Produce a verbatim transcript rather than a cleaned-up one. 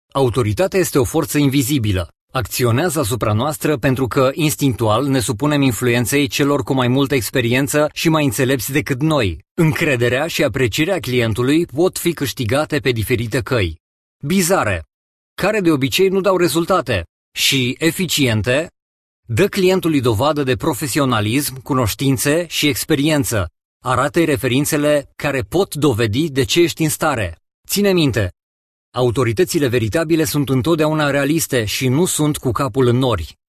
Autoritatea este o forță invizibilă. Acționează asupra noastră pentru că, instinctual, ne supunem influenței celor cu mai multă experiență și mai înțelepți decât noi. Încrederea și aprecierea clientului pot fi câștigate pe diferite căi. Bizare, care de obicei nu dau rezultate, și eficiente, dă clientului dovadă de profesionalism, cunoștințe și experiență. Arată-i referințele care pot dovedi de ce ești în stare. Ține minte, autoritățile veritabile sunt întotdeauna realiste și nu sunt cu capul în nori.